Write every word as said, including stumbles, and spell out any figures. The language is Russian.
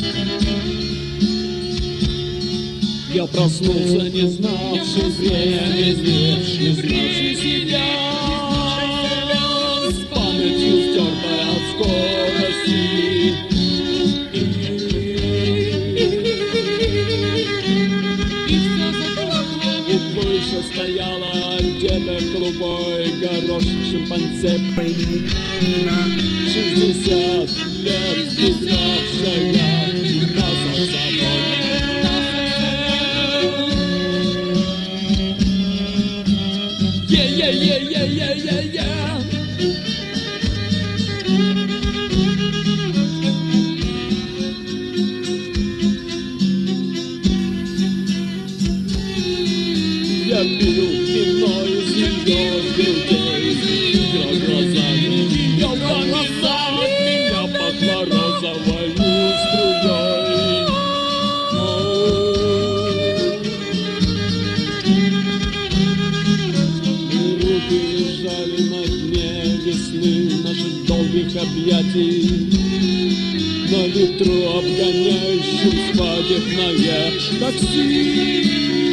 Я проснулся, не знавший время, не знавший себя, с памятью стертой от скорости. И выше стояла где-то голубой горошек шимпанзе пыльна. Шестьдесят лет бежавшая нас за собой. Yeah-yeah-yeah-yeah-yeah-yeah. Я пил вино из ее грудей, ее глазами, ее глазами меня пахло розовой струей. Лежали на дне весны наших долгих объятий, на ветру обгоняющем свадебное такси.